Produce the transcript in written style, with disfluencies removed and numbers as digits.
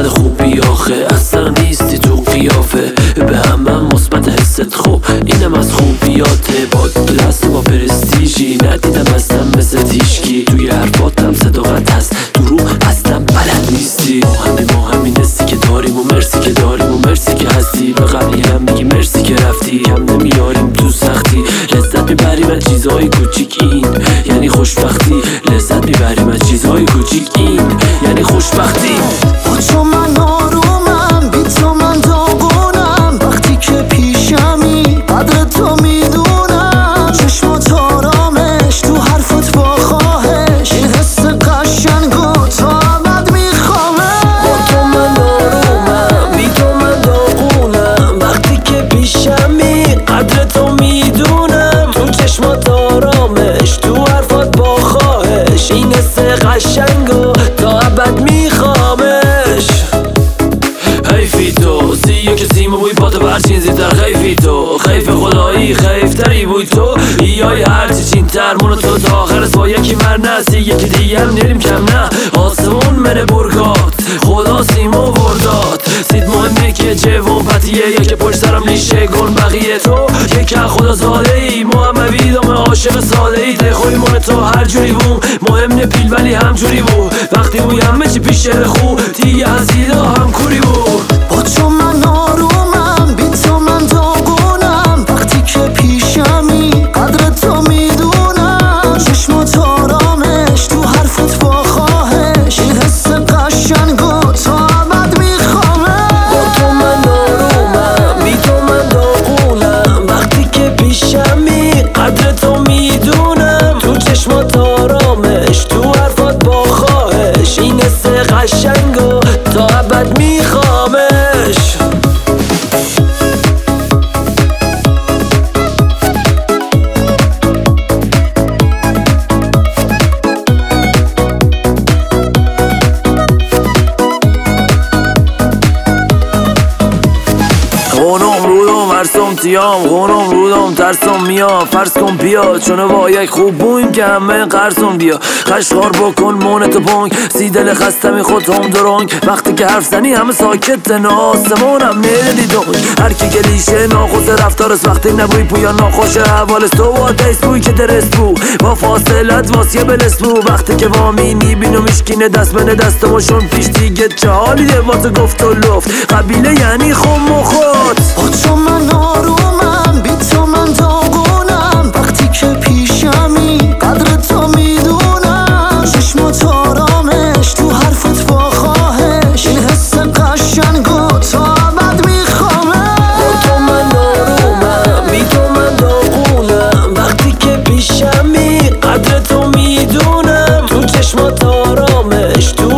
مثبت خوبی آخه اصلا نیستی تو قیافه به همه مثبت حست خوب اینم از خوبیاته با دست با پرستیژی ندیدم اصلا مثل تیشکی توی حرفاتم صداقت هست دروغ اصلا بلد نیستی ما همین حسی که داریم و مرسی که داریم و مرسی که هستی به قبلی هم میگی مرسی که رفتی کم نمیاریم تو سختی لذت میبریم از چیزهای کوچیک این یعنی خوشبختی لذت میبریم از چیزهای کوچیک این یعنی خوشبختی با تو من آرومم بی تو من داغونم وقتی که پیشمی قدر تو میدونم چشمات آرامش تو حرفت با خواهش این حس قشنگو تا ابد میخوامه با تو من آرومم بی تو من داغونم وقتی که پیشمی قدر تو میدونم تو چشمات آرامش تو حرفات با خواهش این حس قشنگو تا ابد میخوامش حیفی تو سیه که سیم بوی پاتو برچین زیدر خیفی تو خیف خدایی خیفتری بوی تو ایای هرچی چین تر مونو تو تا آخر با یکی مرنسی یکی دیگه هم نریم کم نه آسمون منه برگات خدا سیمو ورداد سید مهمه که جوون پتیه یکی پشت سرم لیشه گن بقیه تو یکی خدا زاده ای محمدی دامه عاشق ساده ای دخوی مونه تو هر جوری بوم مهم نه پیل ولی همجوری بود وقتی بوی همه چی پیش خوب دیگه هزیدا هم کوری بود با تو من آرومم بی تو من داغونم وقتی که پیشمی قدر تو میدونم چشمات آرامش تو حرفت با خواهش این حس قشنگو تا ابد میخوامه با تو من آرومم بی تو من داغونم وقتی که پیشمی قدر تو میدونم تو چشمات آرامش تو حرفات با خواهش این حس قشنگو تا ابد میخوامش خونم رودم ورسم تیام خونم رودم ترسم میام فرض کن بیا چونه با یک خوب بویم که همه قرصم بیا خشخار بکن مونتو پونگ سی دل خستمی خود هم درونگ وقتی که حرف زنی همه ساکت نه آسمونم نیدی دونگ هر کی گلیشه ناخوش رفتارست وقتی نبوی پویا ناخوش حوالست تو با دیست بوی که درست بو با فاصلت واسیه بلست بو وقتی که وامینی بینو میشکینه دست بنه دستموشون پیش دیگه چه حالی ده واسه گفت و لفت قبیله یعنی خم و خود با تو من آرومم بی تو من داغونم وقتی که پیشمی قدر تو میدونم چشمات آرامش تو حرفت با خواهش این حس قشنگو تا ابد میخوامه با تو من آرومم بی تو من داغونم وقتی که پیشمی قدر تو میدونم تو چشمات آرامش تو